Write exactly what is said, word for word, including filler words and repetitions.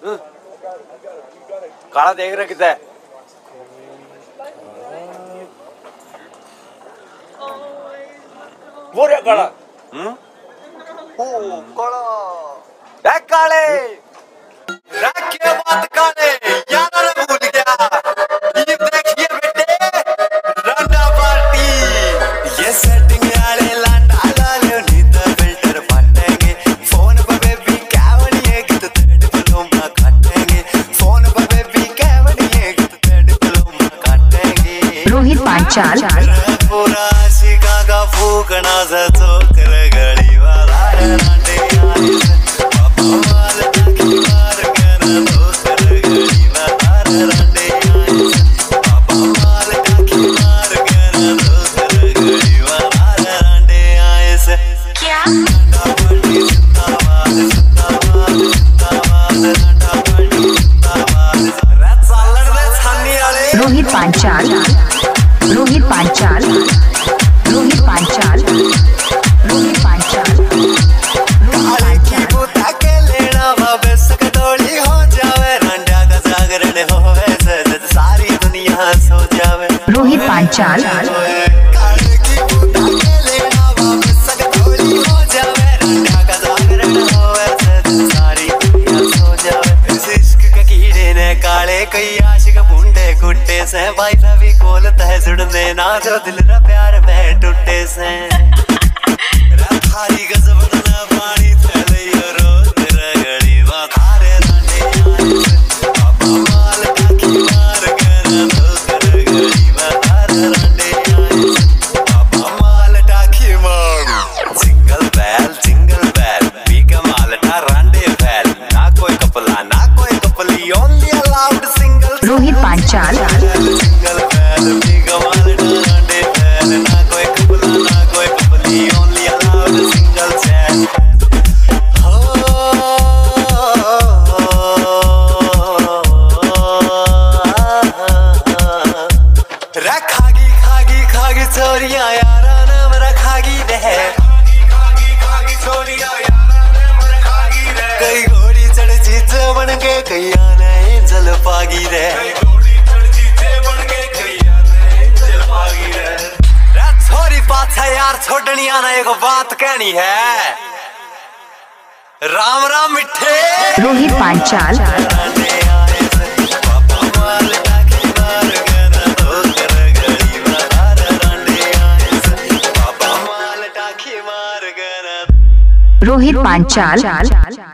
काला देख रहा कितना है? वो रे काला। हम्म? ओ काला। ए काले। रखिए बात काले। यार ना भूल गया। ये देखिए बेटे। रंडा पार्टी। ये सेटिंग वाले लांडा लाले नीता फिल्टर फाटेंगे। फोन पर बेबी कैवनी है कि तो तेरे पलोमा काटेंगे। फोन पर बेबी कैवनी है कि तो तेरे पलोमा काटेंगे। रोहित पांचाल। पूरा शिका का फूकना से चोकर गली वाला रांडे आई से। पापा वाले टाकी मार कर चोकर गली वाला रांडे आई से। पापा वाले टाकी मार कर चोकर गली वाला रांडे आई से। क्या? रंडा पार्टी जिंदाबाद जिंदाबाद जिंदाबाद रंडा पार्टी जिंदाबाद। रेड सालन में छानी वाले। रोहित पांचाल। रोहित पांचाल। रोहित पांचाल। रोहित पांचाल। काले की बूता के लेना बाबे सकतोड़ी हो जावे। रंडा का जागरण होवे सजद सारी दुनिया सो जावे। रोहित पांचाल। काले की बूता के लेना बाबे सकतोड़ी हो जावे। रंडा का जागरण होवे सजद सारी दुनिया सो जावे। इस इश्क के कीड़े ने काले कई आशिक बूंदे कुट्टे से। भाई सभी कोल तह जुड़ने ना जो दिल रा प्यार में टूटे से। थारी गजब ना पानी थले रोज रगड़ी वारे रांडे आई से। पापा माल टाकी मार कर चोकर गली वारे रांडे आई से। पापा माल टाकी मार। सिंगल बैल सिंगल बैल पी का माल ठा रांडे बैल। ना कोई कपला ना कोई कपली only allowed single. Rohit Panchal. Single बैल पी का माल ठा रांडे बैल। ना कोई कपला ना कोई कपली ओनली अलाउड सिंगल चैट। रे खागी खागी खागी चोरियां यारा नाम रखागी रहे। कई घोड़ी चढ़ जीते बन के कई आने जल पागी रे। छोरी पाछा यार छोड़नी आना एक बात कहनी है। राम राम मिठे। रोहित पांचाल। रोहित पांचाल।